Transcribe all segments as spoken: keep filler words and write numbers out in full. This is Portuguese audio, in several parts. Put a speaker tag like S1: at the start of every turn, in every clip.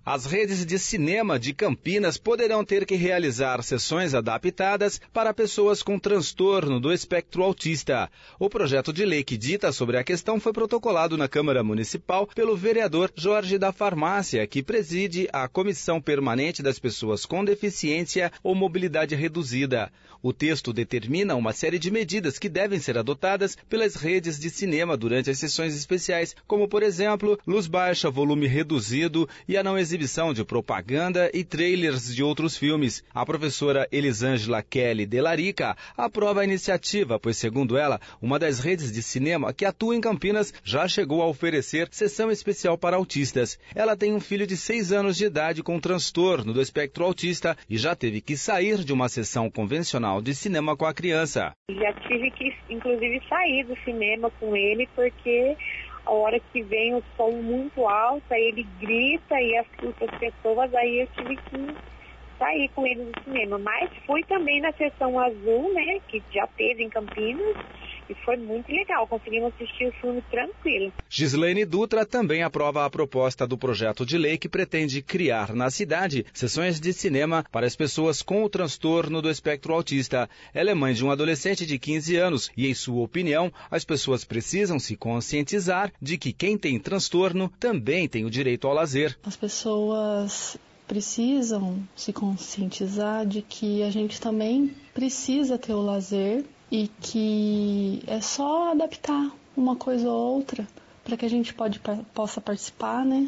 S1: As redes de cinema de Campinas poderão ter que realizar sessões adaptadas para pessoas com transtorno do espectro autista. O projeto de lei que dita sobre a questão foi protocolado na Câmara Municipal pelo vereador Jorge da Farmácia, que preside a Comissão Permanente das Pessoas com Deficiência ou Mobilidade Reduzida. O texto determina uma série de medidas que devem ser adotadas pelas redes de cinema durante as sessões especiais, como, por exemplo, luz baixa, volume reduzido e a não exibição de propaganda e trailers de outros filmes. A professora Elisângela Kelly de Larica aprova a iniciativa, pois, segundo ela, uma das redes de cinema que atua em Campinas já chegou a oferecer sessão especial para autistas. Ela tem um filho de seis anos de idade com transtorno do espectro autista e já teve que sair de uma sessão convencional de cinema com a criança.
S2: Já tive que, inclusive, sair do cinema com ele porque a hora que vem o som muito alto, aí ele grita e assusta as pessoas, aí eu tive que sair com ele do cinema. Mas fui também na sessão azul, né, que já teve em Campinas, e foi muito legal, conseguimos assistir o filme tranquilo.
S1: Gislaine Dutra também aprova a proposta do projeto de lei que pretende criar na cidade sessões de cinema para as pessoas com o transtorno do espectro autista. Ela é mãe de um adolescente de quinze anos e, em sua opinião, as pessoas precisam se conscientizar de que quem tem transtorno também tem o direito ao lazer.
S3: As pessoas precisam se conscientizar de que a gente também precisa ter o lazer e que é só adaptar uma coisa ou outra para que a gente pode, possa participar, né,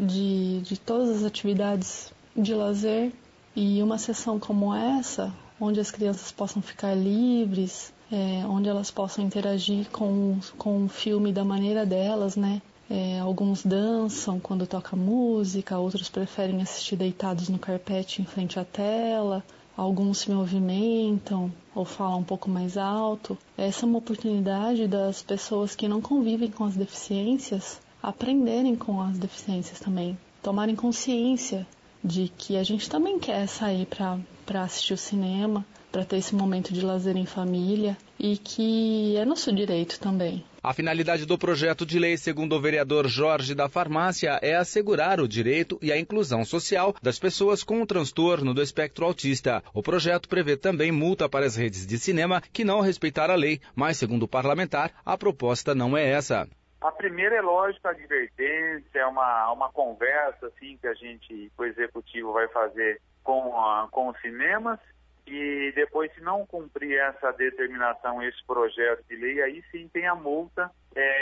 S3: de, de todas as atividades de lazer. E uma sessão como essa, onde as crianças possam ficar livres, é, onde elas possam interagir com, com o filme da maneira delas, né? É, alguns dançam quando toca música, outros preferem assistir deitados no carpete em frente à tela, alguns se movimentam ou falam um pouco mais alto. Essa é uma oportunidade das pessoas que não convivem com as deficiências aprenderem com as deficiências também, tomarem consciência de que a gente também quer sair para assistir o cinema, para ter esse momento de lazer em família e que é nosso direito também.
S1: A finalidade do projeto de lei, segundo o vereador Jorge da Farmácia, é assegurar o direito e a inclusão social das pessoas com o transtorno do espectro autista. O projeto prevê também multa para as redes de cinema que não respeitar a lei, mas, segundo o parlamentar, a proposta não é essa.
S4: A primeira é lógico a advertência, é uma, uma conversa assim, que a gente, o executivo vai fazer com, a, com os cinemas. E depois, se não cumprir essa determinação, esse projeto de lei, aí sim tem a multa,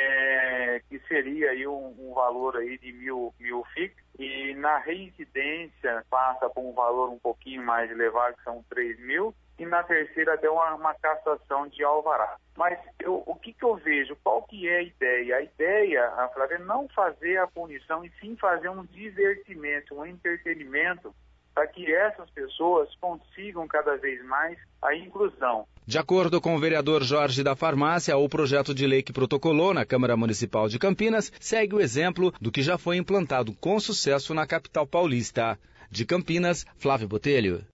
S4: é, que seria aí um, um valor aí de mil, mil fixos. E na reincidência passa por um valor um pouquinho mais elevado, que são três mil. E na terceira até uma, uma cassação de alvará. Mas eu, o que, que eu vejo? Qual que é a ideia? A ideia, a Flávia, é não fazer a punição e sim fazer um divertimento, um entretenimento, para que essas pessoas consigam cada vez mais a inclusão.
S1: De acordo com o vereador Jorge da Farmácia, o projeto de lei que protocolou na Câmara Municipal de Campinas segue o exemplo do que já foi implantado com sucesso na capital paulista. De Campinas, Flávio Botelho.